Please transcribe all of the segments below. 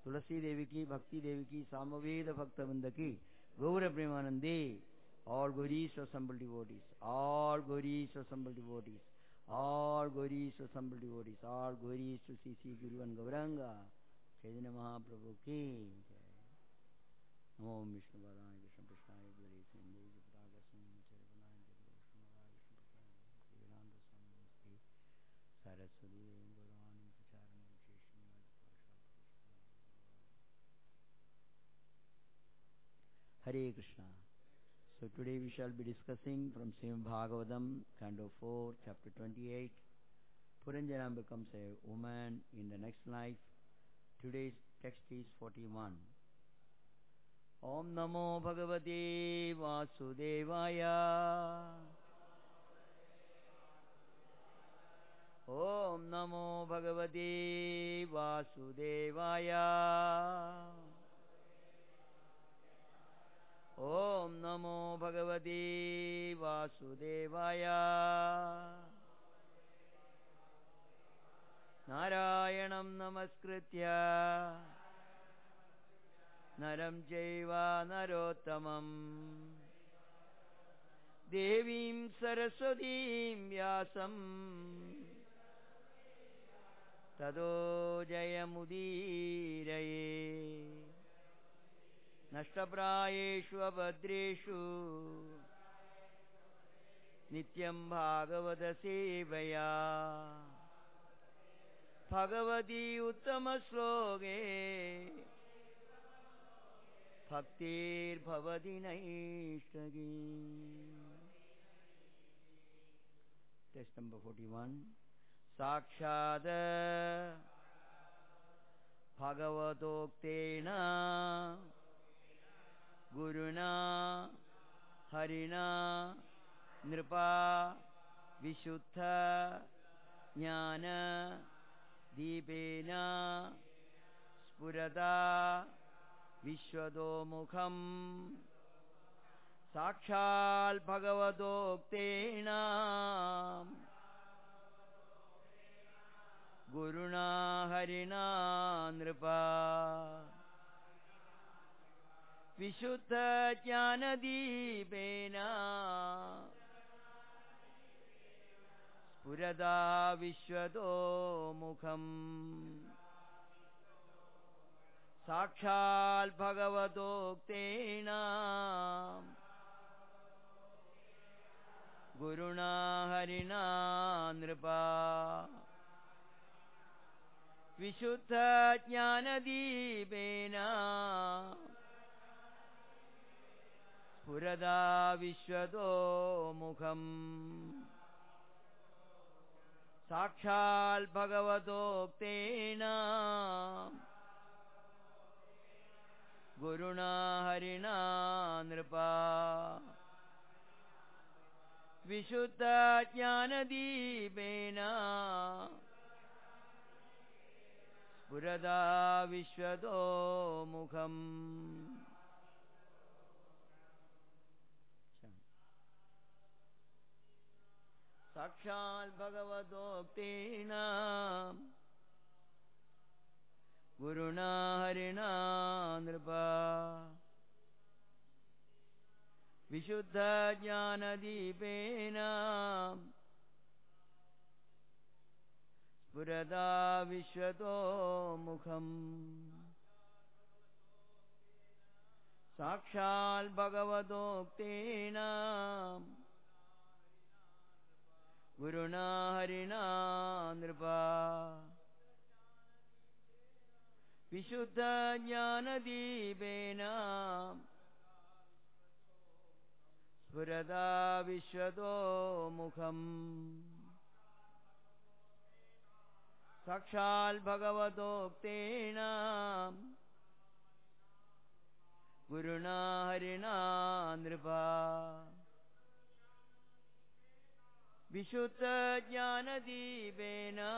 तुलसी देवी की, भक्ति देवी की, सामवेद भक्तवृंद की, गौर प्रेमानंदे, और Gourish assembled devotees, all Gourish assembled devotees, all Gourish assembled devotees, all Gourish Shri Shri गुरुवन Gauranga Chaitanya Mahaprabhu की जय। ओम विष्णु पादाय कृष्ण पृष्ठाय गौरी सिंधु पताका संचय बनाय देवोष्णवाय विष्णु पताय वेदांत स्वामी सरस्वती भगवान प्रचारण विशेष हरे Krishna. So today we shall be discussing from Srimad Bhagavatam, Canto 4, Chapter 28. Puranjana becomes a woman in the next life. Today's text is 41. Om Namo Bhagavate Vasudevaya. Om Namo Bhagavate Vasudevaya. Om Namo Bhagavate Vasudevaya. Narayanam Namaskritya Naram Chaiva Narottamam Devim Saraswatim Vyasam Tado Jayamudiraye Nashtaprayeshu abhadreshu Nityam Bhagavata Sevaya Bhagavati Uttama Sloke Bhaktir Bhavati Naishtagi. Text number 41. Sakshada Bhagavatoktena Guruna Harina Nripa Vishuddha Jnana Deepena Spurata Vishwadomukham Sakshal Bhagavatoktena Guruna Harina Nripa Vishuddha Jnana Deepena Spurada Vishwadomukham Sakshal Bhagavatoktena Guruna Harina Nripa Vishuddha Jnana Deepena Spurada Vishwadomukham Sakshal Bhagavatoktena Guruna Harina Nripa Vishuddha Jnana Deepena Spurada Vishwadomukham. Sakshal Bhagavatoktena Guruna Harina Nripa Vishuddha Jnana Deepena Spurada Vishwadomukham Sakshal Bhagavatoktena Guruna Harina Nripa Vishuddha Jnana Deepena Spurada Vishwadomukham Sakshal Bhagavatoktena Guruna Harina Nripa Vishuddha Jnana Deepena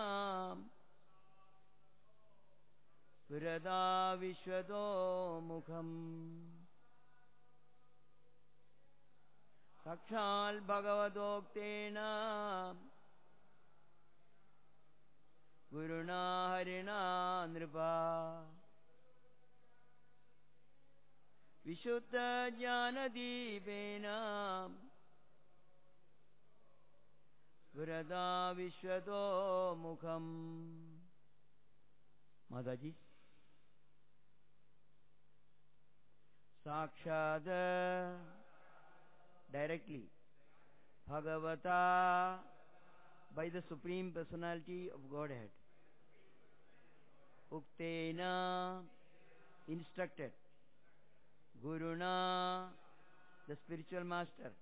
Spurada Vishwadomukham Sakshal Bhagavatoktena Guruna Harina Nripa Vishuddha Jnana Deepena Sphurata Vishwato Mukham. Mataji. Sakshad directly Bhagavata by the Supreme Personality of Godhead. Uktena instructed. Guruna the spiritual master.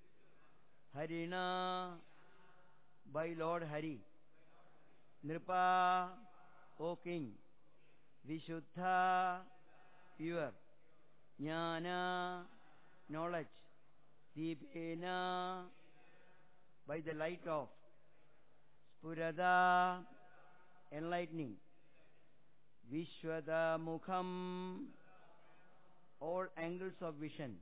Harina by Lord Hari. Nripa O King. Vishuddha pure. Jnana knowledge. Deepena by the light of. Spurada enlightening. Vishwada Mukham all angles of vision.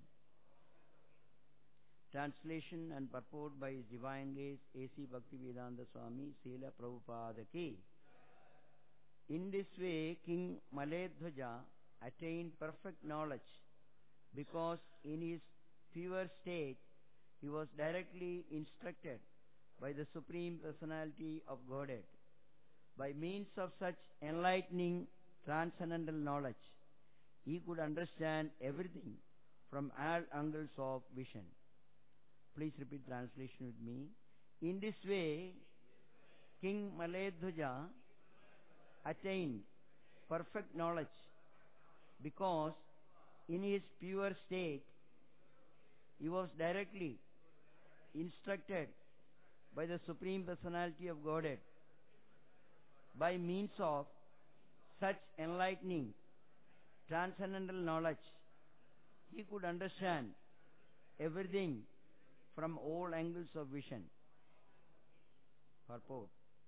Translation and purport by His Divine Grace A.C. Bhaktivedanta Swami Srila Prabhupada Ki. In this way, King Maledhwaja attained perfect knowledge because in his pure state he was directly instructed by the Supreme Personality of Godhead. By means of such enlightening transcendental knowledge, he could understand everything from all angles of vision. Please repeat translation with me. In this way, King Maledhwaja attained perfect knowledge because in his pure state he was directly instructed by the Supreme Personality of Godhead. By means of such enlightening transcendental knowledge, he could understand everything from all angles of vision. Purport.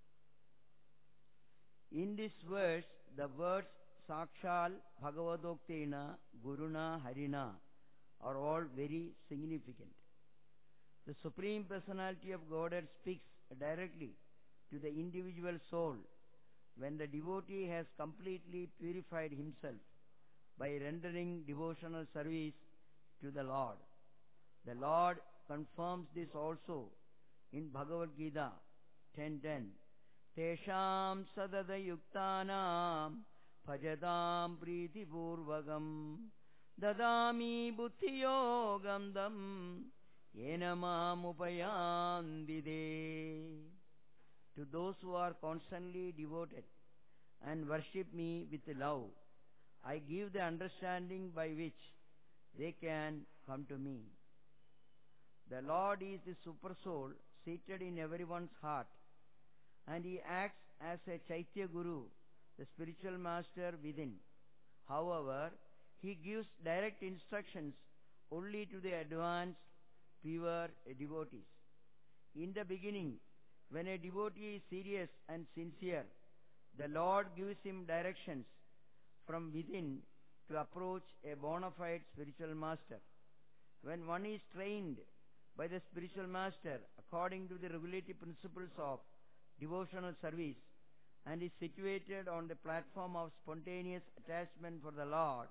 In this verse, the words Sakshal Bhagavadoktena Guruna Harina are all very significant. The Supreme Personality of Godhead speaks directly to the individual soul when the devotee has completely purified himself by rendering devotional service to the Lord. The Lord confirms this also in Bhagavad Gita 10:10. Tesham sadada yuktanam bhajadam priti purvagam dadami buddhiyogam dam yenamam upayandide. To those who are constantly devoted and worship me with love, I give the understanding by which they can come to me. The Lord is the super soul seated in everyone's heart, and He acts as a Chaitya Guru, the spiritual master within. However, He gives direct instructions only to the advanced, pure devotees. In the beginning, when a devotee is serious and sincere, the Lord gives him directions from within to approach a bona fide spiritual master. When one is trained by the spiritual master according to the regulative principles of devotional service and is situated on the platform of spontaneous attachment for the Lord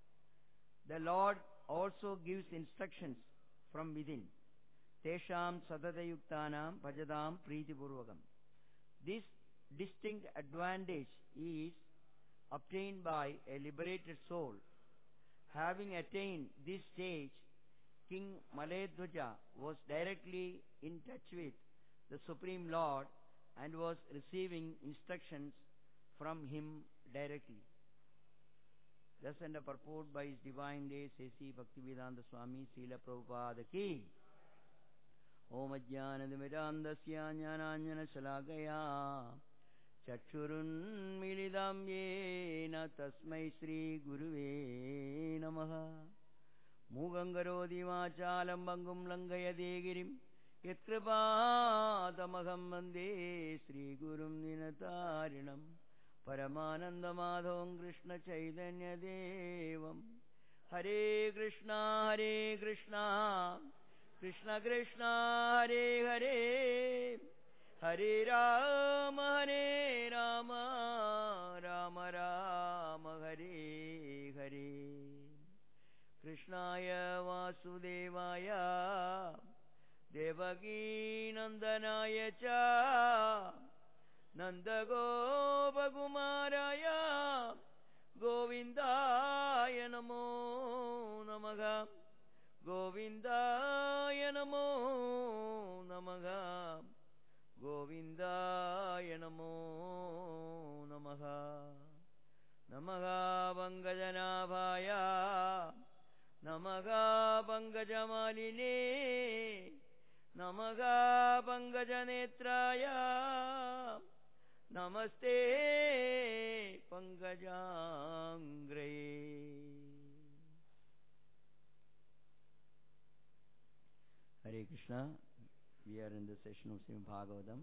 also gives instructions from within. Tesham sadadayuktanam bhajadam pritipurvakam. This distinct advantage is obtained by a liberated soul. Having attained this stage, King Maledhwaja was directly in touch with the Supreme Lord and was receiving instructions from Him directly. Thus, under purport by His Divine Grace A.C. Bhaktivedanta Swami Srila Prabhupada Ki. Om Ajnanadmirandasya Jnananjana Shalakaya Chakshurun Milidam Yena Tasmai Sri Guruve Namaha. Mugangarodi Vachalam Bangum Langaya Degirim Yatrapādamaham Vande Sri Gurum Dinatarinam Paramananda Madhavam Krishna Chaitanya Devam. Hare Krishna Krishna Krishna Hare Hare Hare Rama Rama Rama Hare Hare. Krishna Krishnaya Vasudevaya Devaki Nandanaya Cha Nanda Gopakumaraya Govindaya Namo Namaha Govindaya Namo Namaha Govindaya Namo Namaha Namaha Pankajanabhaya Namaha Pankajamaline Namaha Pankajanetraya Namaste Pankajangre. Hare Krishna. We are in the session of Srimad Bhagavatam.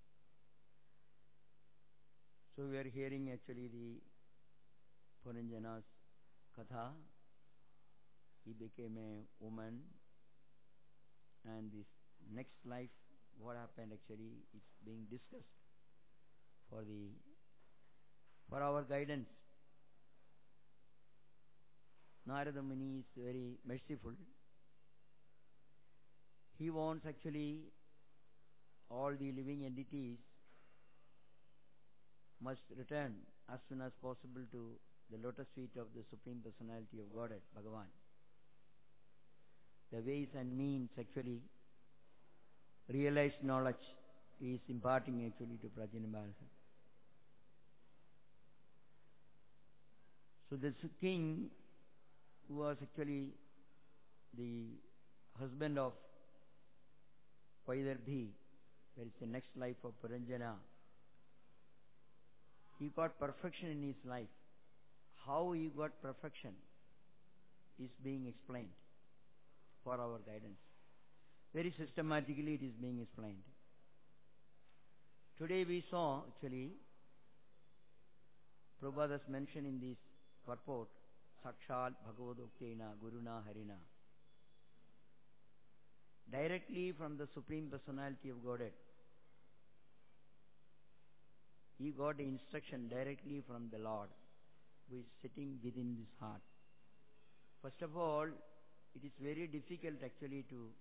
So we are hearing actually the Puranjana's Katha. He became a woman, and this next life, what happened actually, it's being discussed for our guidance. Narada Muni is very merciful. He wants actually all the living entities must return as soon as possible to the lotus feet of the Supreme Personality of Godhead, Bhagavan. The ways and means actually realized knowledge he is imparting actually to Prajna Maharaj. So this king, who was actually the husband of Vaidarbhi, that is the next life of Puranjana, he got perfection in his life. How he got perfection is being explained for our guidance. Very systematically it is being explained. Today we saw actually Prabhupada has mentioned in this purport, Sakshat Bhagavadoktena Guruna Harina. Directly from the Supreme Personality of Godhead. He got the instruction directly from the Lord, who is sitting within this heart. First of all, it is very difficult actually to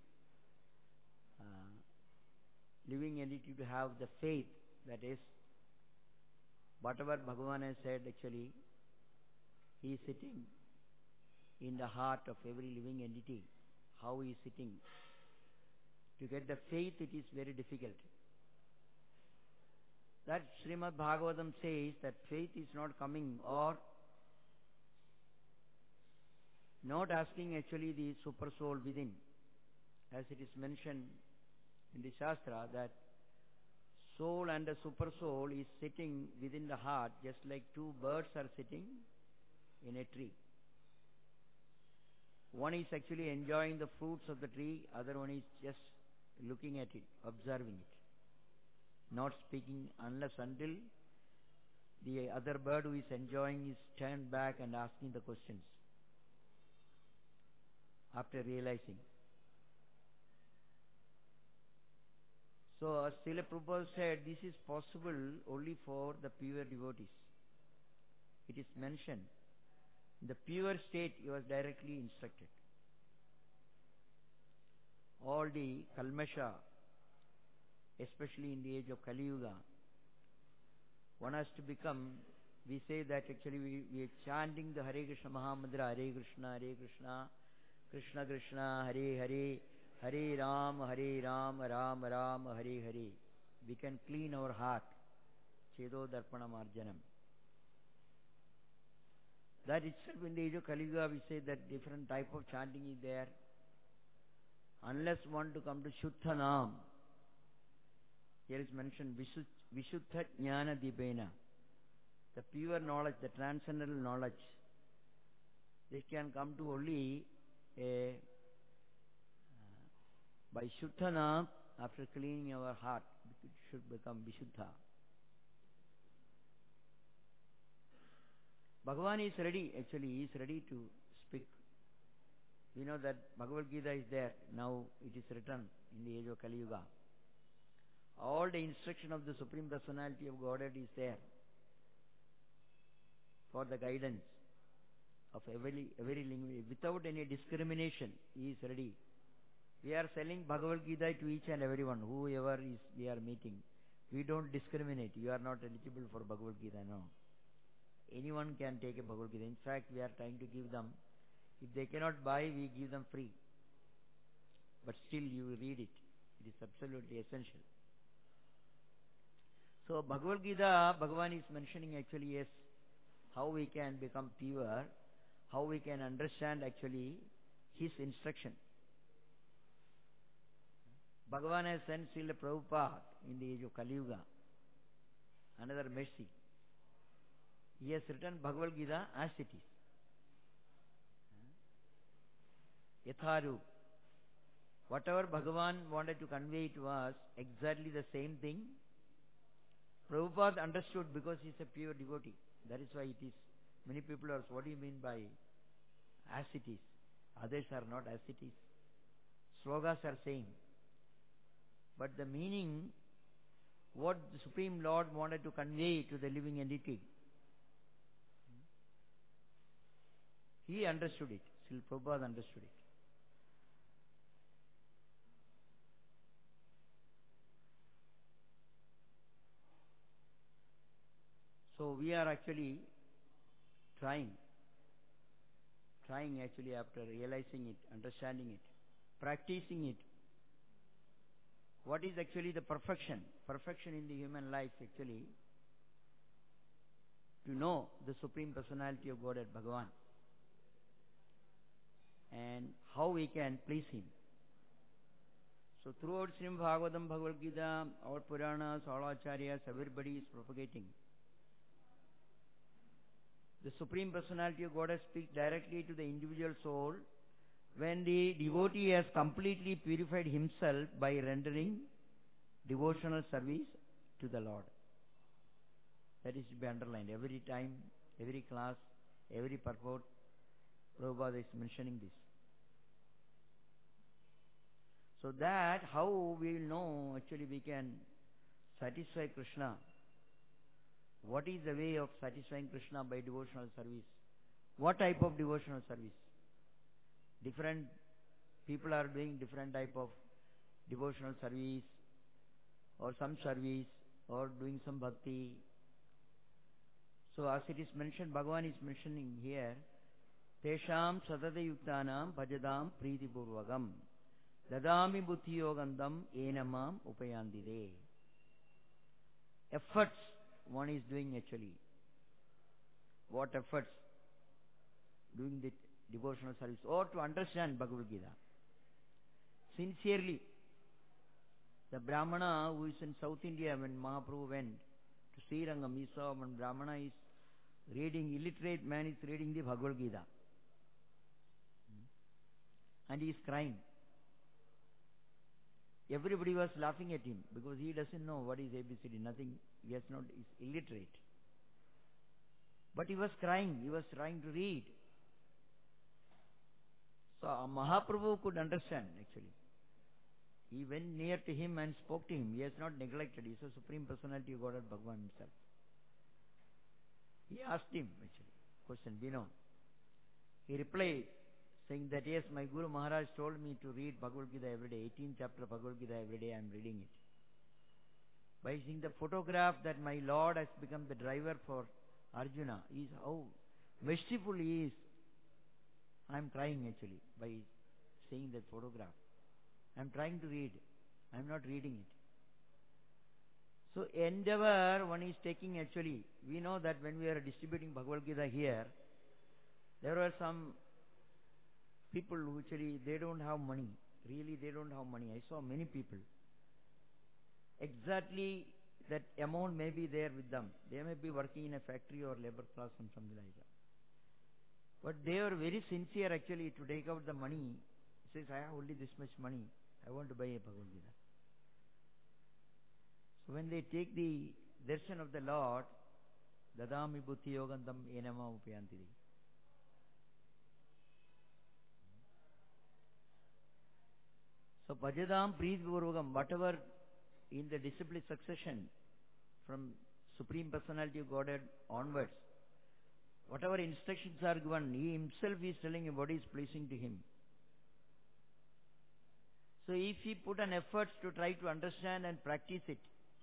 living entity to have the faith, that is, whatever Bhagavan has said actually, he is sitting in the heart of every living entity. How he is sitting. To get the faith, it is very difficult. That Srimad Bhagavatam says that faith is not coming, or not asking actually the super soul within. As it is mentioned in the Shastra, that soul and the super soul is sitting within the heart, just like two birds are sitting in a tree. One is actually enjoying the fruits of the tree, other one is just looking at it, observing it, not speaking unless until the other bird who is enjoying is turned back and asking the questions after realizing. So as Srila Prabhupada said, this is possible only for the pure devotees. It is mentioned, in the pure state he was directly instructed. All the Kalmasha, especially in the age of Kali Yuga, one has to become, we say that actually we are chanting the Hare Krishna Mahamantra, Hare Krishna, Krishna Krishna, Hare Hare, Hare Ram, Ram Ram, Hare Hare. We can clean our heart. Chedo Darpanam Arjanam. That itself in the age of Kali Yuga we say that different type of chanting is there. Unless one to come to Shuddha Nam, here is mentioned Vishuddha Jnana Dipena, the pure knowledge, the transcendental knowledge. This can come to only by Shuddha Nam, after cleaning our heart, it should become Vishuddha. Bhagavan is ready, actually, he is ready to speak. We know that Bhagavad Gita is there, now it is written in the age of Kali Yuga. All the instruction of the Supreme Personality of Godhead is there for the guidance. of every language, without any discrimination, he is ready. We are selling Bhagavad Gita to each and everyone, whoever is we are meeting. We don't discriminate. You are not eligible for Bhagavad Gita, no. Anyone can take a Bhagavad Gita. In fact, we are trying to give them, if they cannot buy, we give them free. But still you read it. It is absolutely essential. So Bhagavad Gita, Bhagavan is mentioning actually, yes, how we can become pure, how we can understand actually his instruction. Bhagavan has sent Srila Prabhupada in the age of Kali Yuga, another mercy. He has written Bhagavad Gita as it is. Yatharu. Whatever Bhagavan wanted to convey to us, exactly the same thing, Prabhupada understood because he is a pure devotee. That is why it is. Many people ask, what do you mean by as it is? Others are not as it is. Slogas are saying. But the meaning, what the Supreme Lord wanted to convey to the living entity, he understood it. Srila Prabhupada understood it. So we are actually trying actually after realizing it, understanding it, practicing it. What is actually the perfection? Perfection in the human life actually, to know the Supreme Personality of Godhead, Bhagavan, and how we can please Him. So throughout Srimad Bhagavatam, Bhagavad Gita, all Puranas, all Acharyas, everybody is propagating. The Supreme Personality of Godhead speaks directly to the individual soul when the devotee has completely purified himself by rendering devotional service to the Lord. That is to be underlined. Every time, every class, every purport, Prabhupada is mentioning this. So that how we will know actually we can satisfy Krishna. What is the way of satisfying Krishna by devotional service? What type of devotional service? Different people are doing different type of devotional service, or some service, or doing some bhakti. So as it is mentioned, Bhagavan is mentioning here, Tesham Sadata Yuktanam Bhajadam Priti Purvagam Dadami Buddhi Yogandam Enamam Upayandide. Efforts one is doing actually. What efforts? Doing the devotional service or to understand Bhagavad Gita. Sincerely. The Brahmana who is in South India, when Mahaprabhu went to Srirangam, he saw when Brahmana is reading, illiterate man is reading the Bhagavad Gita. And he is crying. Everybody was laughing at him because he doesn't know what is ABCD, nothing, he is illiterate. But he was crying, he was trying to read. So Mahaprabhu could understand actually. He went near to him and spoke to him. He has not neglected. He is the Supreme Personality of Godhead, Bhagavan himself. He asked him actually, question, we know. He replied, saying that yes, my Guru Maharaj told me to read Bhagavad Gita every day, 18th chapter of Bhagavad Gita every day, I am reading it. By seeing the photograph that my Lord has become the driver for Arjuna, is how merciful he is. I am crying actually by seeing that photograph. I am trying to read. I am not reading it. So endeavor one is taking actually. We know that when we are distributing Bhagavad Gita here, there were some people who actually, they don't have money. Really, they don't have money. I saw many people. Exactly that amount may be there with them. They may be working in a factory or labor class or something like that. But they are very sincere actually to take out the money. He says, I have only this much money. I want to buy a Bhagavad Gita. So when they take the darshan of the Lord, Dadami Buddhi Yogandam Enama Upayantidi. So Bhajadam Preet Purvagam, whatever in the disciplic succession from Supreme Personality of Godhead onwards, Whatever instructions are given, he himself is telling you what is pleasing to him. So if he put an effort to try to understand and practice it,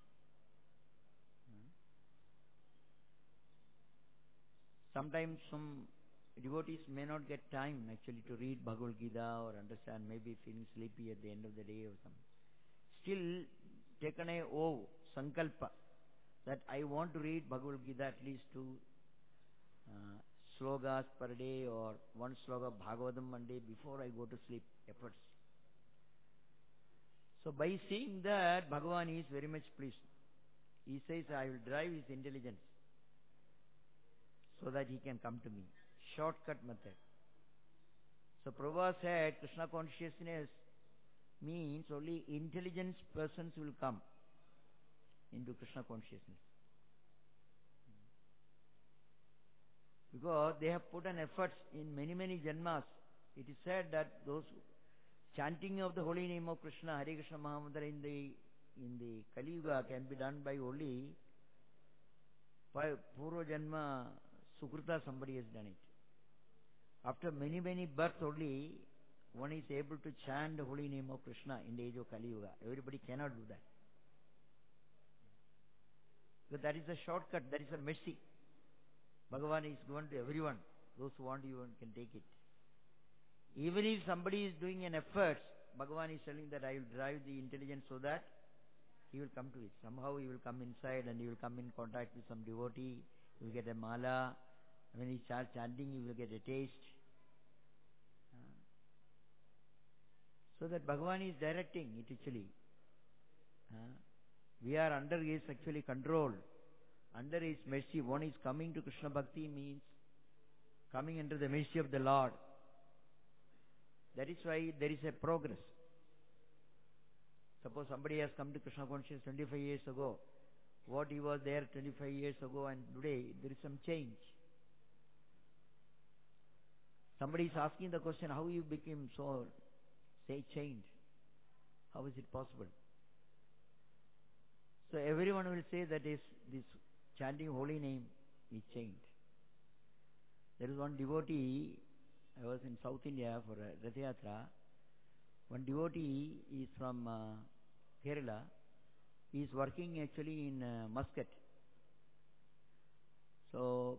sometimes some devotees may not get time actually to read Bhagavad Gita or understand, maybe feeling sleepy at the end of the day or something. Still taken a sankalpa that I want to read Bhagavad Gita at least 2 slokas per day or 1 sloka Bhagavatam one day before I go to sleep, efforts. So by seeing that, Bhagavan is very much pleased. He says, I will drive his intelligence so that he can come to me. Shortcut method. So Prabhupada said, Krishna consciousness means only intelligent persons will come into Krishna consciousness. Because they have put an effort in many, many janmas. It is said that those chanting of the holy name of Krishna, Hare Krishna Mahamantra in the Kali Yuga can be done by only Purva Janma Sukrita, somebody has done it. After many, many births only, one is able to chant the holy name of Krishna in the age of Kali Yuga. Everybody cannot do that. Because that is a shortcut, that is a mercy. Bhagavan is given to everyone. Those who want, you can take it. Even if somebody is doing an effort, Bhagavan is telling that I will drive the intelligence so that he will come to it. Somehow he will come inside and he will come in contact with some devotee. He will get a mala. When he starts chanting, he will get a taste. So that Bhagavan is directing it actually. We are under his actually control. Under his mercy. One is coming to Krishna Bhakti means coming under the mercy of the Lord. That is why there is a progress. Suppose somebody has come to Krishna consciousness 25 years ago. What he was there 25 years ago and today, there is some change. Somebody is asking the question, how you became so, say, changed? How is it possible? So everyone will say that is this chanting holy name is changed. There is one devotee, I was in South India for a Rath Yatra. One devotee is from Kerala. He is working actually in Muscat. So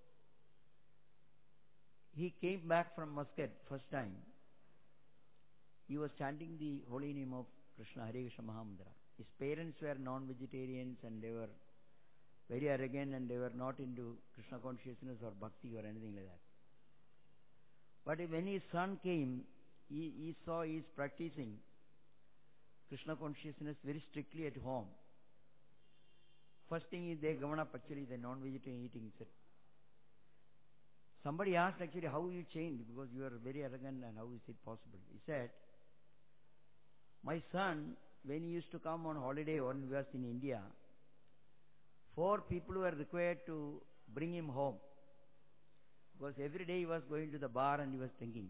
he came back from Muscat first time. He was chanting the holy name of Krishna, Hare Krishna Mahamantra. His parents were non-vegetarians and they were very arrogant and they were not into Krishna consciousness or bhakti or anything like that. But when his son came, he saw he is practicing Krishna consciousness very strictly at home. First thing is they given up actually the non-vegetarian eating. Somebody asked actually how you changed because you are very arrogant and how is it possible? He said, my son, when he used to come on holiday when he was in India, 4 people were required to bring him home. Because every day he was going to the bar and he was drinking.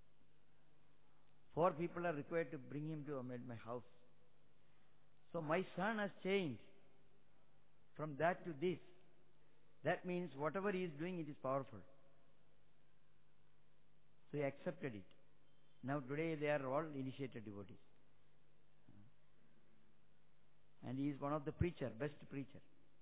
4 people are required to bring him to my house. So my son has changed from that to this. That means whatever he is doing, it is powerful. So he accepted it. Now today they are all initiated devotees. And he is one of the best preacher.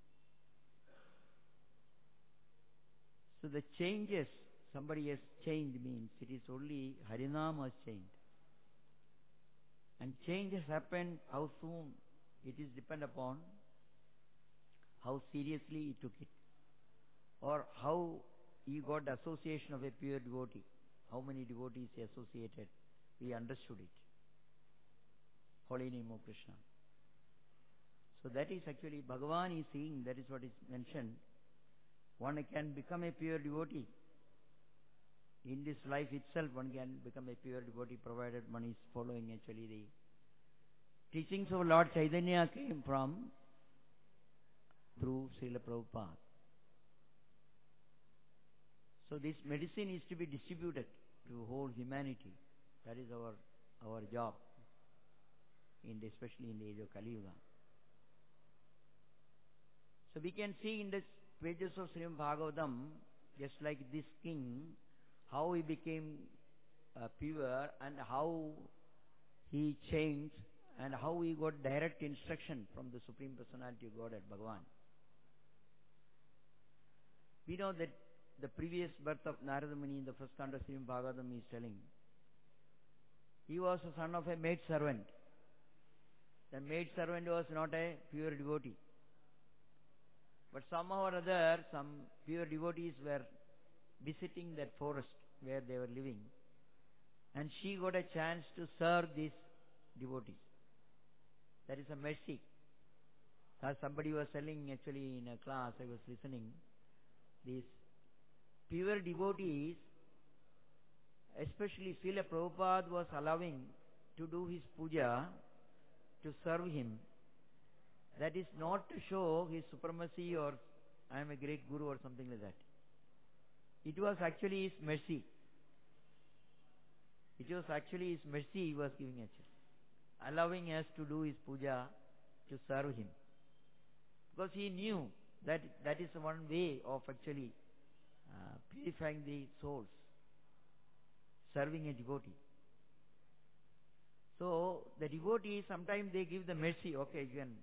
So the changes, somebody has changed means it is only Harinam has changed. And change has happened, how soon, it is depend upon how seriously he took it. Or how he got the association of a pure devotee. How many devotees he associated, he understood it. Holy name of Krishna. So that is actually, Bhagavan is seeing, that is what is mentioned. One can become a pure devotee. In this life itself, one can become a pure devotee provided one is following actually the teachings of Lord Chaitanya came from through Srila Prabhupada. So this medicine is to be distributed to whole humanity. That is our job, especially in the age of Kali Yuga. So we can see in the pages of Srimad Bhagavatam, just like this king, how he became pure and how he changed and how he got direct instruction from the Supreme Personality of Godhead, Bhagavan. We know that the previous birth of Narada Muni in the first canto of Srimad Bhagavatam is telling, he was a son of a maid servant. The maid servant was not a pure devotee. But somehow or other, some pure devotees were visiting that forest where they were living. And she got a chance to serve these devotees. That is a mercy. As somebody was telling actually in a class, I was listening, these pure devotees, especially Srila Prabhupada was allowing to do his puja, to serve him. That is not to show his supremacy or I am a great guru or something like that. It was actually his mercy. It was actually his mercy he was giving actually, allowing us to do his puja, to serve him. Because he knew that that is one way of actually purifying the souls, serving a devotee. So the devotees, sometimes they give the mercy, okay, you can.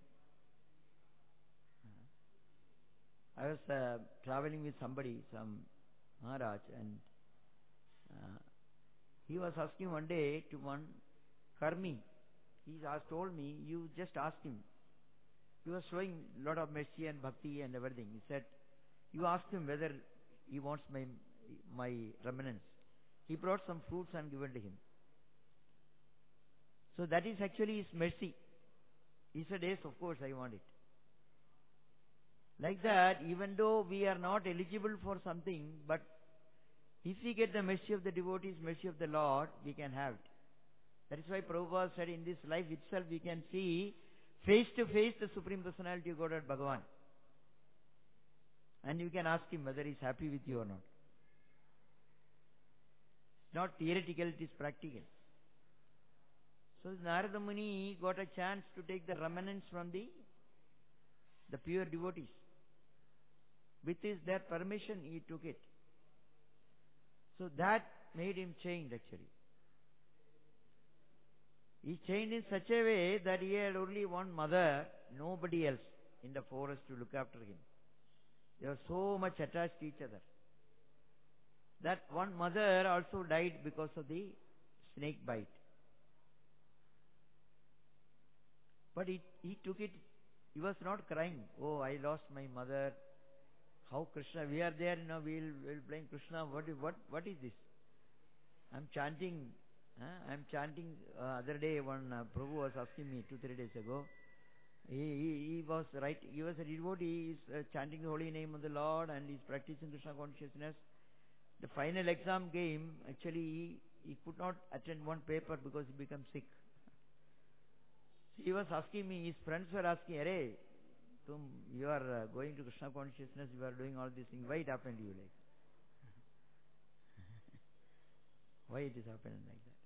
I was traveling with somebody, some Maharaj, and he was asking one day to one Karmi. He told me, you just ask him. He was showing a lot of mercy and bhakti and everything. He said, you ask him whether he wants my remnants. He brought some fruits and given to him. So that is actually his mercy. He said, yes, of course, I want it. Like that, even though we are not eligible for something, but if we get the mercy of the devotees, mercy of the Lord, we can have it. That is why Prabhupada said in this life itself we can see face to face the Supreme Personality of Godhead, Bhagavan. And you can ask him whether he is happy with you or not. It's not theoretical, it is practical. So Narada Muni got a chance to take the remnants from the pure devotees. With their permission, he took it. So that made him change actually. He changed in such a way that he had only one mother, nobody else in the forest to look after him. They were so much attached to each other. That one mother also died because of the snake bite. But he took it, he was not crying, oh, I lost my mother. How Krishna, we are there, we'll blame Krishna, what is this? I'm chanting, other day one Prabhu was asking me 2-3 days ago, he was a devotee, he is chanting the holy name of the Lord and he is practicing Krishna consciousness. The final exam came, actually he could not attend one paper because he became sick. He was asking me, his friends were asking, Arey, you are going to Krishna consciousness, you are doing all these things, why it happened to you like that? Why it is happening like that?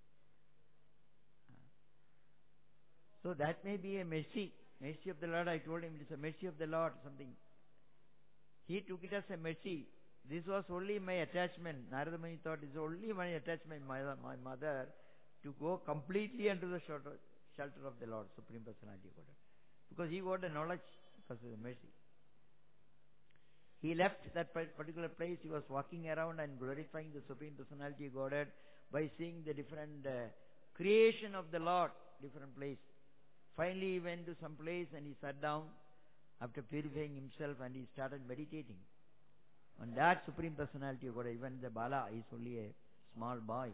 So that may be a mercy of the Lord. I told him it is a mercy of the Lord, something. He took it as a mercy. This was only my attachment. Narada Muni thought it is only my attachment, my mother, to go completely under the shelter of the Lord, Supreme Personality of Godhead. Because he got the knowledge because of the mercy. He left that particular place. He was walking around and glorifying the Supreme Personality of Godhead by seeing the different creation of the Lord, different place. Finally he went to some place and he sat down after purifying himself and he started meditating on that Supreme Personality of Godhead. Even the Bala is only a small boy.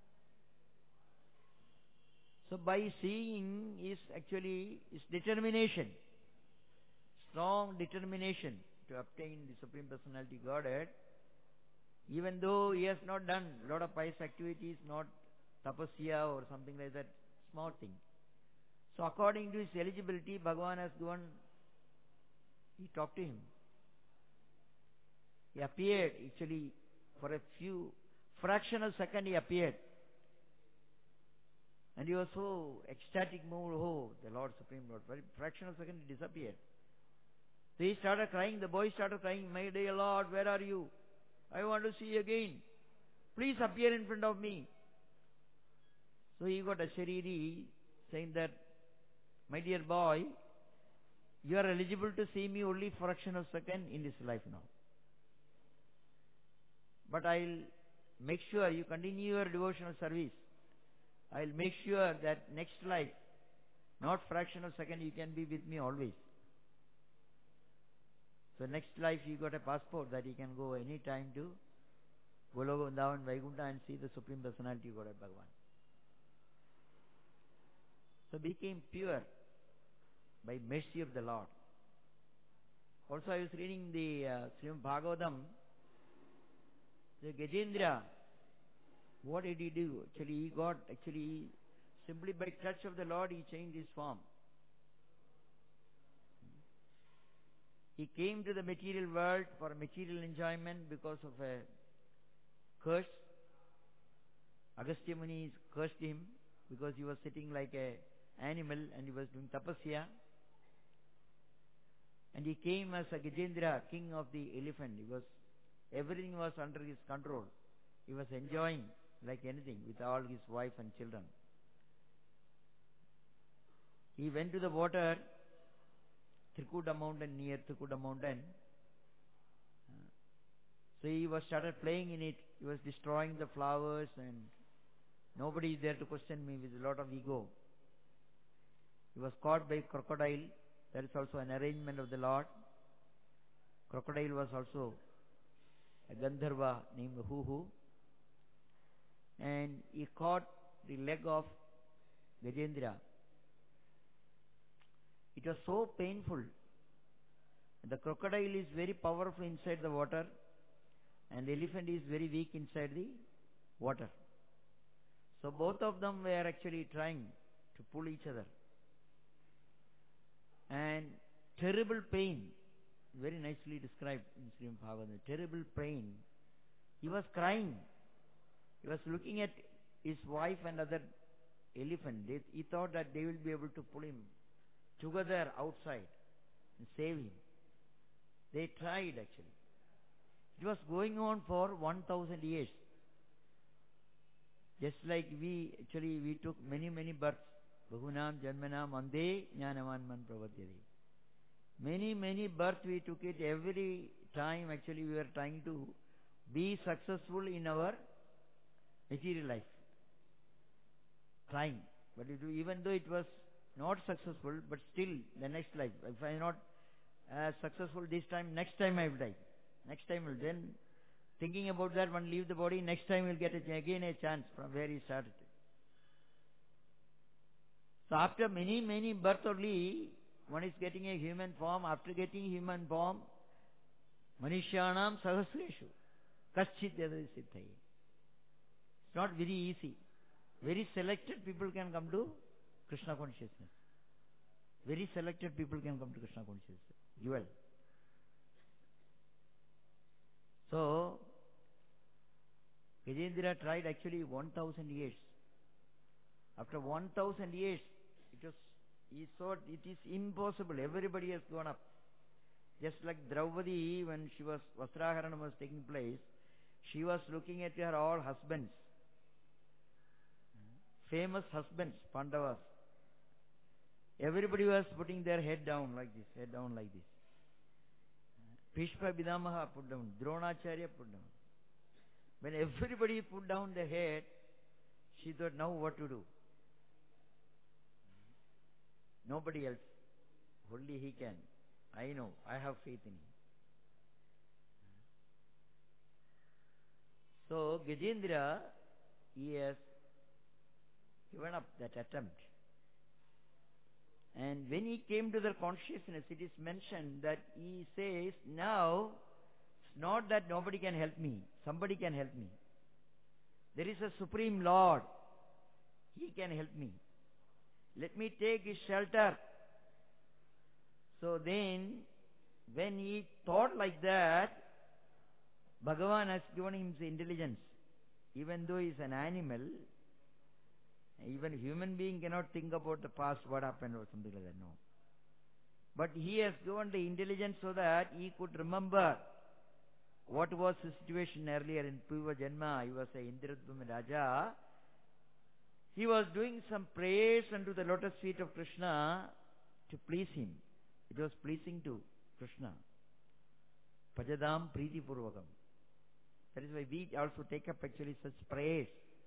So by seeing is actually his determination, strong determination to obtain the Supreme Personality Godhead, even though he has not done a lot of pious activities, not tapasya or something like that, small thing. So according to his eligibility, Bhagavan has given, he talked to him. He appeared actually for a fractional second he appeared. And he was so ecstatic moved, oh, the Lord, Supreme Lord. Very fractional second he disappeared. So he started crying, the boy started crying, my dear Lord, where are you? I want to see again. Please appear in front of me. So he got a Shariri saying that, my dear boy, you are eligible to see me only for a fraction of a second in this life now. But I'll make sure you continue your devotional service. I'll make sure that next life, not fraction of a second, you can be with me always. So next life you got a passport that you can go any time to Goloka Vrindavan Vaikuntha and see the Supreme Personality of God Bhagavan. So became pure by mercy of the Lord. Also I was reading the Srimad Bhagavatam. The Gajendra, what did he do? Actually simply by touch of the Lord he changed his form. He came to the material world for material enjoyment because of a curse. Agastya Muni cursed him because he was sitting like an animal and he was doing tapasya. And he came as a Gajendra, king of the elephant. Everything was under his control. He was enjoying like anything with all his wife and children. He went to the water, Trikuta mountain, near Trikuta mountain. So he started playing in it. He was destroying the flowers and nobody is there to question me with a lot of ego. He was caught by crocodile. That is also an arrangement of the Lord. Crocodile was also a Gandharva named Huhu. And he caught the leg of Gajendra. It was so painful. The crocodile is very powerful inside the water and the elephant is very weak inside the water. So both of them were actually trying to pull each other. And terrible pain, very nicely described in Srimad Bhagavatam, terrible pain. He was crying. He was looking at his wife and other elephant. He thought that they will be able to pull him together outside and save him. They tried actually. It was going on for 1,000 years. Just like we took many births. Bahunam Janmanam Ande Jnanavanman Pravadyade. Many births we took it. Every time actually we were trying to be successful in our material life. Trying. But even though it was not successful, but still the next life, if I am not successful this time, next time I will die. Next time will then thinking about that, one leave the body, next time we'll get again a chance from where he started. So after many births only, one is getting a human form. After getting human form, Manishyanam Sahasreshu Kaschit Yadri Siddhai. It's not very easy. Very selected people can come to Krishna consciousness. Very selected people can come to Krishna consciousness. Jewel. So, Gajendra tried actually 1,000 years. After 1,000 years, he thought it is impossible. Everybody has gone up. Just like Draupadi, when Vastraharana was taking place, she was looking at her all husbands. Famous husbands, Pandavas. Everybody was putting their head down like this, Bhishma Pidamaha put down, Dronacharya put down. When everybody put down their head, she thought, now what to do? Nobody else. Only he can. I know. I have faith in him. So, Gajendra, he has given up that attempt. And when he came to the consciousness, it is mentioned that he says, now, it's not that nobody can help me. Somebody can help me. There is a Supreme Lord. He can help me. Let me take his shelter. So then, when he thought like that, Bhagavan has given him the intelligence. Even though he is an animal, even a human being cannot think about the past, what happened or something like that, no. But he has given the intelligence so that he could remember what was his situation earlier in Purva Janma? He was a Indradhuma Raja. He was doing some prayers unto the lotus feet of Krishna to please him. It was pleasing to Krishna. Pajadam Priti Purvakam. That is why we also take up actually such prayers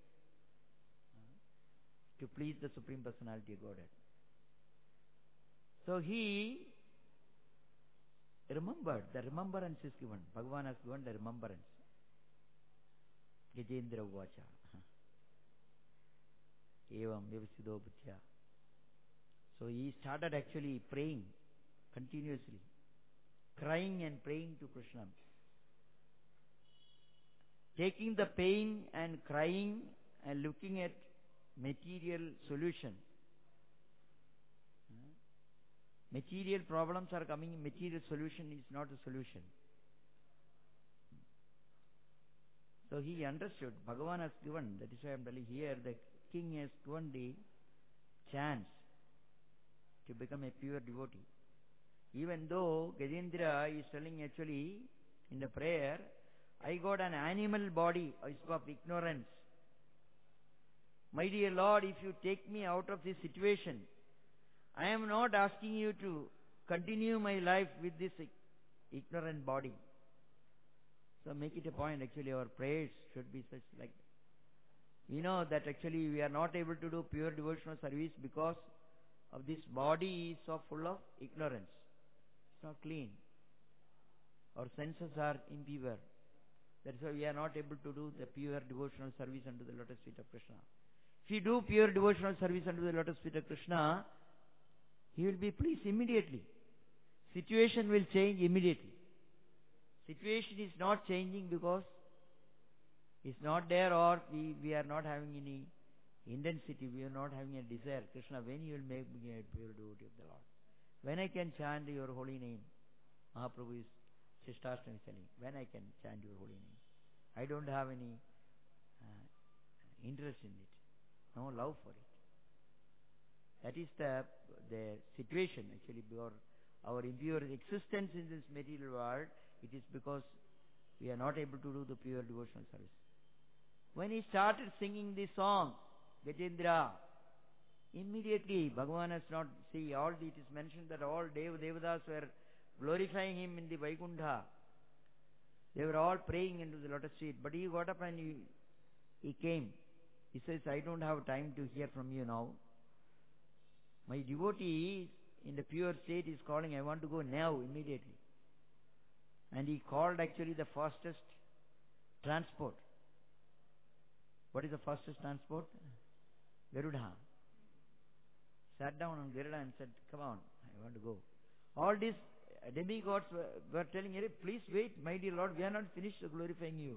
to please the Supreme Personality of Godhead. So he remembered, the remembrance is given. Bhagavan has given the remembrance. Gajendra Uvacha. Evam Vyavasido Bhutya. So he started actually praying continuously, crying and praying to Krishna. Taking the pain and crying and looking at material solution. Material problems are coming, material solution is not a solution. So he understood, Bhagavan has given, that is why I am telling here, the king has given the chance to become a pure devotee. Even though Gajendra is telling actually in the prayer, I got an animal body of ignorance. My dear Lord, if you take me out of this situation, I am not asking you to continue my life with this ignorant body. So make it a point, actually our prayers should be such like that. We know that actually we are not able to do pure devotional service because of this body is so full of ignorance. It's not clean. Our senses are impure. That's why we are not able to do the pure devotional service unto the lotus feet of Krishna. If you do pure devotional service unto the lotus feet of Krishna, he will be pleased immediately. Situation will change immediately. Situation is not changing because it's not there, or we are not having any intensity, we are not having a desire. Krishna, when you will make me a pure devotee of the Lord? When I can chant your holy name? Mahaprabhu is Shishtashtam is telling, when I can chant your holy name? I don't have any interest in it, no love for it. That is the situation actually. Our impure existence in this material world, it is because we are not able to do the pure devotional service. When he started singing this song, Gajendra, immediately Bhagavan has not, see, all it is mentioned that all Devadas were glorifying him in the Vaikuntha. They were all praying into the lotus feet, but he got up and he came. He says, I don't have time to hear from you now. My devotee in the pure state is calling, I want to go now, immediately. And he called actually the fastest transport. What is the fastest transport? Garuda. Sat down on Garuda and said, come on, I want to go. All these demigods were telling him, please wait, my dear Lord, we are not finished glorifying you.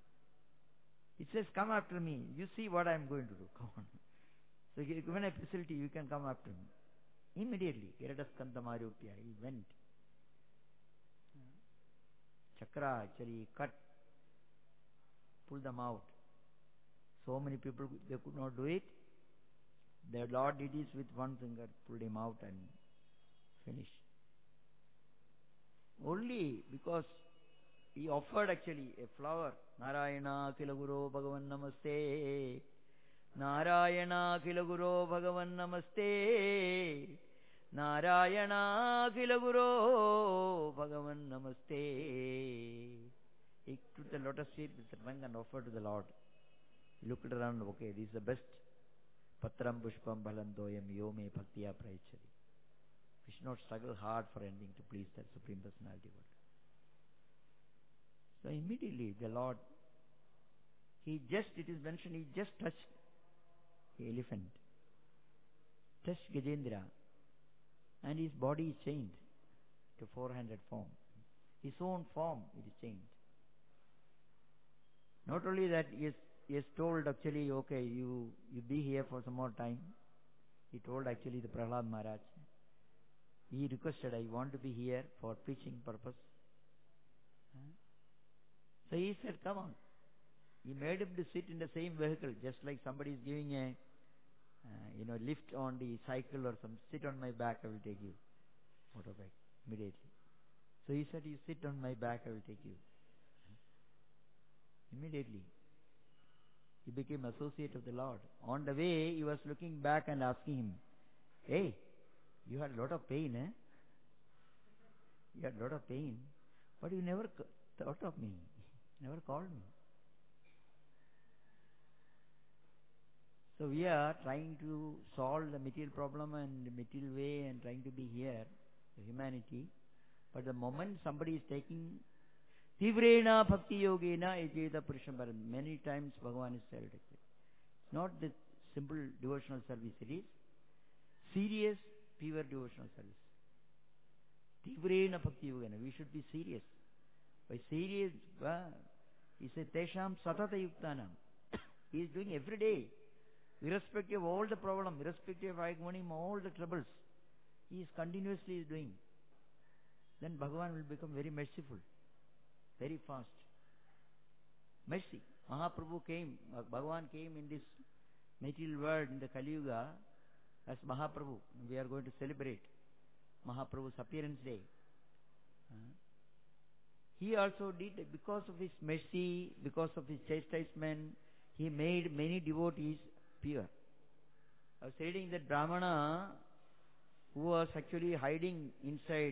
It says, come after me. You see what I am going to do. Come on. So given a facility, you can come after me. Immediately, Garudaskandhamarupya, he went. Chakra actually cut, pulled them out. So many people, they could not do it. The Lord did this with one finger, pulled him out and finished. Only because he offered actually a flower. Narayana Khila Guru Bhagavan Namaste. Narayana Khila Guru Bhagavan Namaste. Narayana Khila Guru Bhagavan Namaste. He took the lotus seed with the tongue and offered to the Lord. He looked around, okay, this is the best. Patram Pushpam Bhalandoyam Yome Bhaktiya Praichari. We should not struggle hard for anything to please that Supreme Personality. So immediately the Lord, it is mentioned, he just touched the elephant, touched Gajendra, and his body is changed to 400 form. His own form, it is changed. Not only that, he has told actually, okay, you be here for some more time. He told actually the Prahlad Maharaj. He requested, I want to be here for preaching purpose. So he said, come on. He made him to sit in the same vehicle, just like somebody is giving a lift on the cycle or some, sit on my back, I will take you. Motorbike, immediately. So he said, you sit on my back, I will take you. Immediately. He became associate of the Lord. On the way, he was looking back and asking him, "Hey, you had a lot of pain, eh? You had a lot of pain, but you never thought of me, never called me." So we are trying to solve the material problem and the material way and trying to be here, humanity. But the moment somebody is taking Tivrena Bhakti Yogena Ejeda Purusham, many times Bhagavan is said. It's not the simple devotional service, it is serious, pure devotional service. Tivrena Bhakti Yogena, we should be serious. By serious, he said, Tesham Satata Yuktanam. He is doing every day, irrespective of all the problem, irrespective of Agmanim, all the troubles. He is continuously doing. Then Bhagavan will become very merciful, very fast. Mercy. Mahaprabhu came, Bhagavan came in this material world in the Kali Yuga as Mahaprabhu. We are going to celebrate Mahaprabhu's appearance day. He also did, because of his mercy, because of his chastisement, he made many devotees pure. I was reading that Brahmana who was actually hiding inside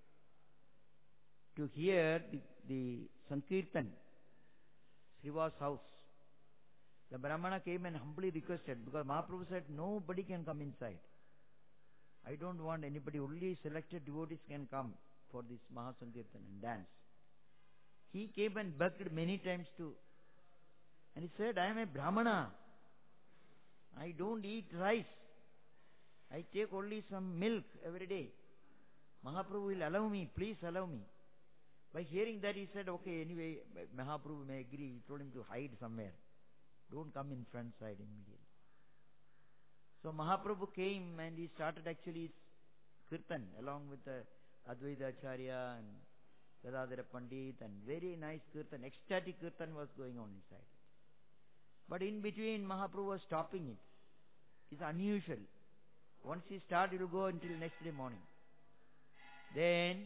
to hear the Sankirtan, Sriva's house. The Brahmana came and humbly requested, because Mahaprabhu said, nobody can come inside. I don't want anybody, only selected devotees can come for this Mahasankirtan and dance. He came and begged many times too. And he said, I am a Brahmana. I don't eat rice. I take only some milk every day. Mahaprabhu will allow me, please allow me. By hearing that, he said, okay, anyway, Mahaprabhu may agree. He told him to hide somewhere. Don't come in front side immediately. So Mahaprabhu came and he started actually kirtan along with Advaita Acharya and Gadadhara Pandit, and very nice kirtan, ecstatic kirtan was going on inside. But in between, Mahaprabhu was stopping it. It's unusual. Once he starts, it will go until next day morning. Then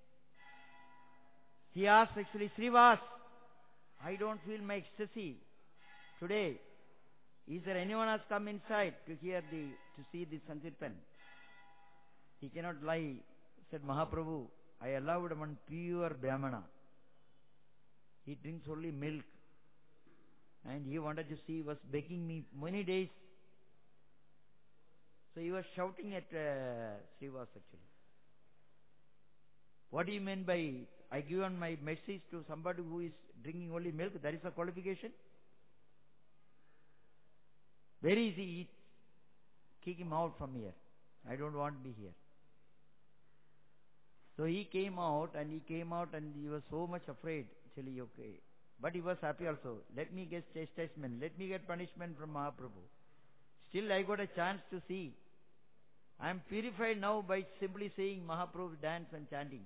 he asked actually, Srivas, I don't feel my ecstasy today. Is there anyone has come inside to see the Sankirtan? He cannot lie. Said Mahaprabhu, I allowed one pure Brahmana. He drinks only milk. And he wanted to see, was begging me many days. So he was shouting at Srivas actually. What do you mean by, I give on my message to somebody who is drinking only milk? That is a qualification? Very easy, kick him out from here. I don't want to be here. So he came out and he was so much afraid. Actually, okay. But he was happy also. Let me get chastisement. Let me get punishment from Mahaprabhu. Still I got a chance to see. I am purified now by simply seeing Mahaprabhu dance and chanting.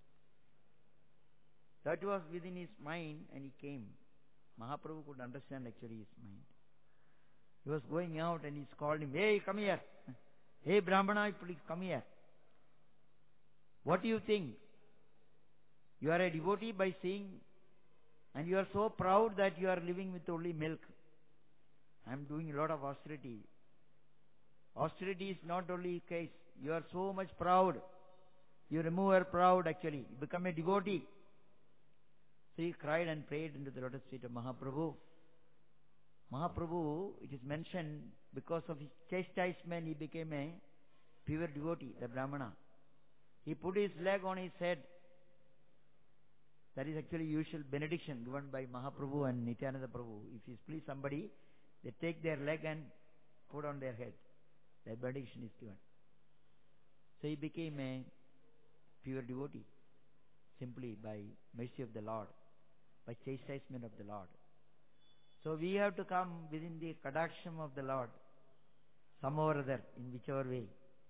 That was within his mind and he came. Mahaprabhu could understand actually his mind. He was going out and he's called him, hey, come here. Hey, Brahmana, please come here. What do you think? You are a devotee by seeing, and you are so proud that you are living with only milk. I am doing a lot of austerity. Austerity is not only case. You are so much proud. You remove your proud actually. You become a devotee. So he cried and prayed into the lotus feet of Mahaprabhu. Mahaprabhu, it is mentioned, because of his chastisement, he became a pure devotee, the Brahmana. He put his leg on his head. That is actually usual benediction given by Mahaprabhu and Nityananda Prabhu. If you please somebody, they take their leg and put on their head. That benediction is given. So he became a pure devotee, simply by mercy of the Lord, by chastisement of the Lord. So we have to come within the kadaksham of the Lord, somehow or other, in whichever way.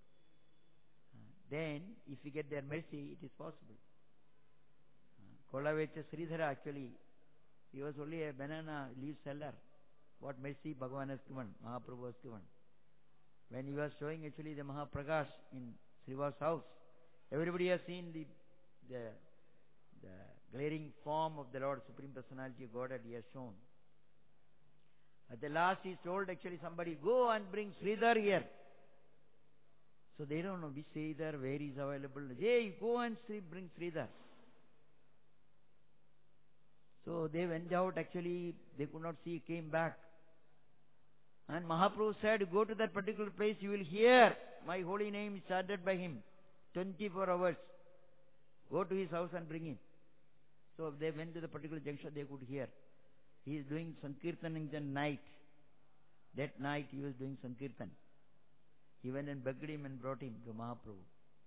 Then, if we get their mercy, it is possible. Kolavecha Sridhara actually, he was only a banana leaf seller. What mercy Bhagavan has given, Mahaprabhu has given. When he was showing actually the Mahaprakash in Sriva's house, everybody has seen the glaring form of the Lord, Supreme Personality of Godhead he has shown. At the last he told actually somebody, go and bring Sridhar here. So they don't know which Sridhar, where he is available. Hey, go and bring Sridhar. So they went out, actually they could not see, came back. And Mahaprabhu said, go to that particular place, you will hear my holy name is chanted by him 24 hours. Go to his house and bring him. So they went to the particular junction, they could hear. He is doing Sankirtan in the night. That night he was doing Sankirtan. He went and begged him and brought him to Mahaprabhu.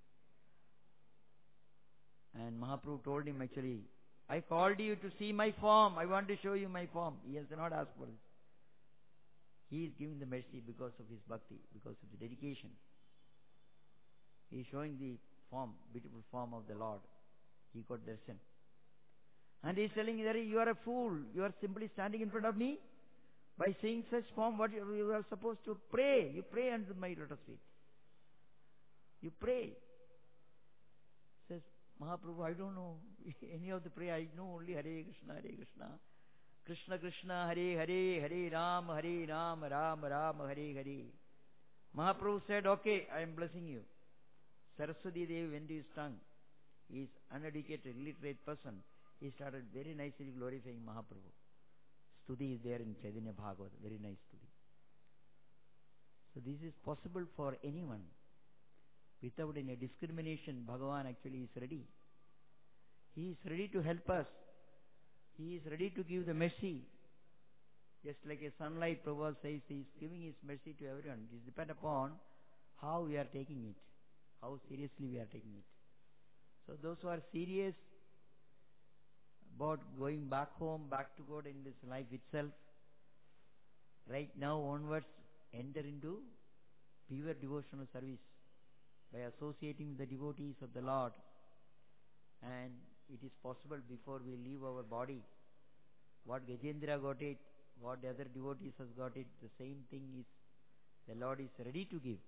And Mahaprabhu told him actually, I called you to see my form. I want to show you my form. He has not asked for this. He is giving the mercy because of his bhakti, because of the dedication. He is showing the form, beautiful form of the Lord. He got darshan. And he is telling that you are a fool. You are simply standing in front of me. By seeing such form, what you are supposed to pray. You pray under my lotus feet. You pray. Says Mahaprabhu, I don't know any of the prayer. I know only Hare Krishna, Hare Krishna. Krishna Krishna, Hare Hare, Hare Ram, Ram Ram, Hare Hare. Mahaprabhu said, okay, I am blessing you. Saraswati Devi went to his tongue. He is uneducated, illiterate person. He started very nicely glorifying Mahaprabhu. Stuti is there in Chaitanya Bhagavata, very nice stuti. So this is possible for anyone. Without any discrimination, Bhagavan actually is ready. He is ready to help us. He is ready to give the mercy. Just like a sunlight, Prabhupada says, he is giving his mercy to everyone. It depends upon how we are taking it, how seriously we are taking it. So those who are serious about going back home, back to God in this life itself, right now onwards, enter into pure devotional service by associating with the devotees of the Lord. And it is possible before we leave our body. What Gajendra got it, what the other devotees has got it, the same thing is the Lord is ready to give.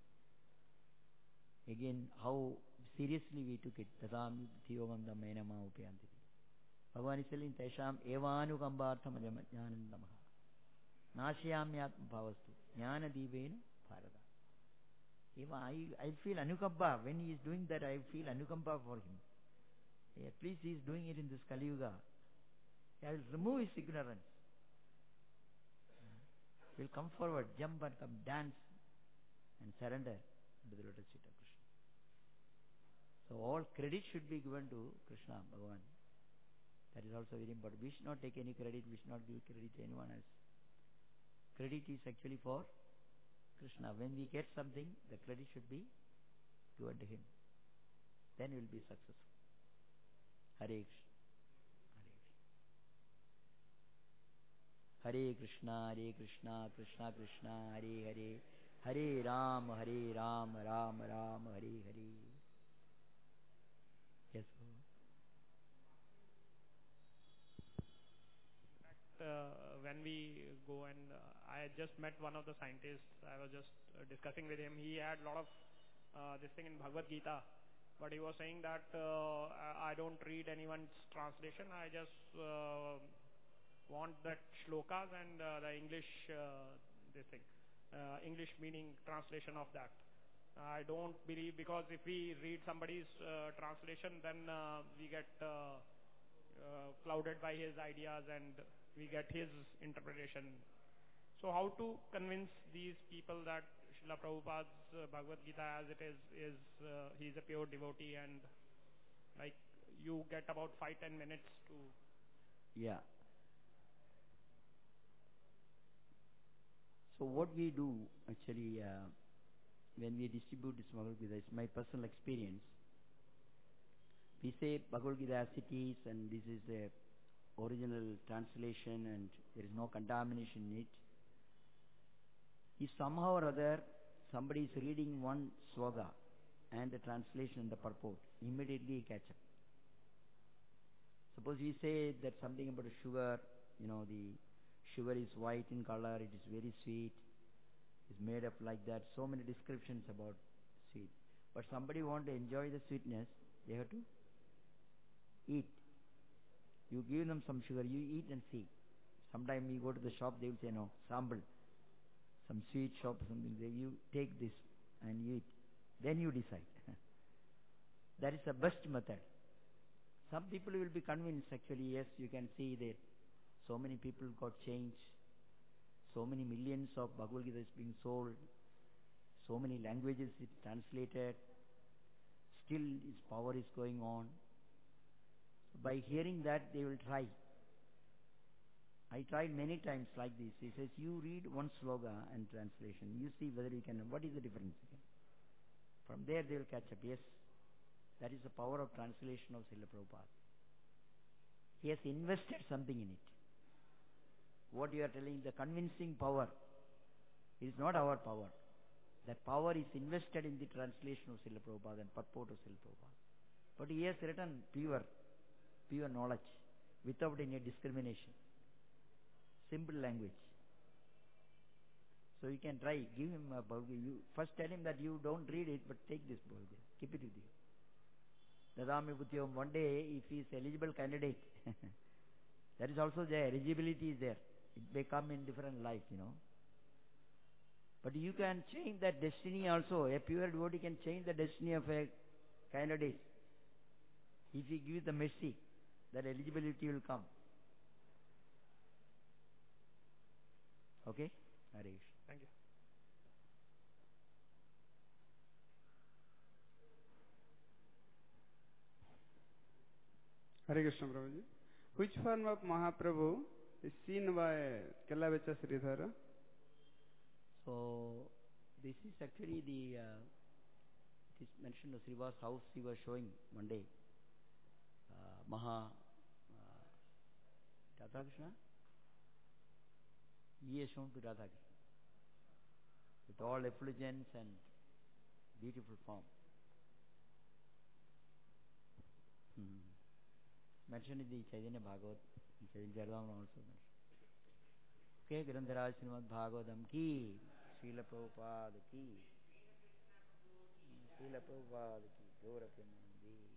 Again, how seriously we took it. Tadam yugam menama upayanti. Bhagavan is telling, Tesham evanukambartham jnanandamaha. Nashyamyatma bhavastu. Jnana divena bharata. I feel anukamba. When he is doing that, I feel anukamba for him. At least he is doing it in this Kali Yuga. I will remove his ignorance. He will come forward, jump and come, dance and surrender to the lotus feet of Krishna. So all credit should be given to Krishna, Bhagavan. That is also very important. We should not take any credit, we should not give credit to anyone else. Credit is actually for Krishna. When we get something, the credit should be given to him. Then we will be successful. Hare Krishna. Hare Krishna, Krishna Krishna, Hare Hare, Hare Ram, Ram Ram, Hare Hare. Yes. When we go and I just met one of the scientists. I was just discussing with him. He had a lot of this thing in Bhagavad Gita, but he was saying that I don't read anyone's translation. I just want that shlokas and the English this thing, English meaning translation of that. I don't believe, because if we read somebody's translation, then we get clouded by his ideas and we get his interpretation. So how to convince these people that Srila Prabhupada's Bhagavad Gita as it is he's a pure devotee, and like you get about 5-10 minutes to... Yeah. So what we do actually when we distribute this Bhagavad Gita, it's my personal experience. We say Bhagavad Gita as it is, and this is the original translation and there is no contamination in it. If somehow or other somebody is reading one sloka and the translation and the purport, immediately catch up. Suppose we say that something about sugar, the sugar is white in color, it is very sweet, is made up like that, so many descriptions about sweet. But somebody want to enjoy the sweetness, they have to eat. You give them some sugar, you eat and see. Sometime you go to the shop, they will say, no, sample. Some sweet shop or something, you take this and you eat. Then you decide. That is the best method. Some people will be convinced, actually, yes, you can see that so many people got changed. So many millions of Bhagavad Gita is being sold. So many languages it's translated. Still its power is going on. By hearing that, they will try. I tried many times like this. He says, you read one sloga and translation. You see whether you can, what is the difference? From there they will catch up. Yes, that is the power of translation of Srila Prabhupada. He has invested something in it. What you are telling, the convincing power is not our power. That power is invested in the translation of Srila Prabhupada and purport of Srila Prabhupada. But he has written pure knowledge, without any discrimination. Simple language. So you can try, give him a Bhagavad Gita. You first tell him that you don't read it, but take this Bhagavad Gita. Keep it with you. Dadami Buddhyam, one day, if he is eligible candidate, that is also there, eligibility is there. It may come in different life, But you can change that destiny also. A pure devotee can change the destiny of a candidate. If he gives the mercy, that eligibility will come. Okay? Hare Krishna. Thank you. Hare Krishna, Prabhuji. Which form of Mahaprabhu is seen by Kelavecha Sridhara? So, this is actually it is mentioned in Sriva's house he was showing one day. Radha Krishna? He is shown to Radha Krishna with all effulgence and beautiful form. Mentioned in the Chaitanya Bhagavat, in Chaitanya Charitamrita also mentioned. Okay, Grandharaj Srimad Bhagavatam ki, Srila Prabhupada ki, Srila Prabhupada ki, Gaura Premanandi.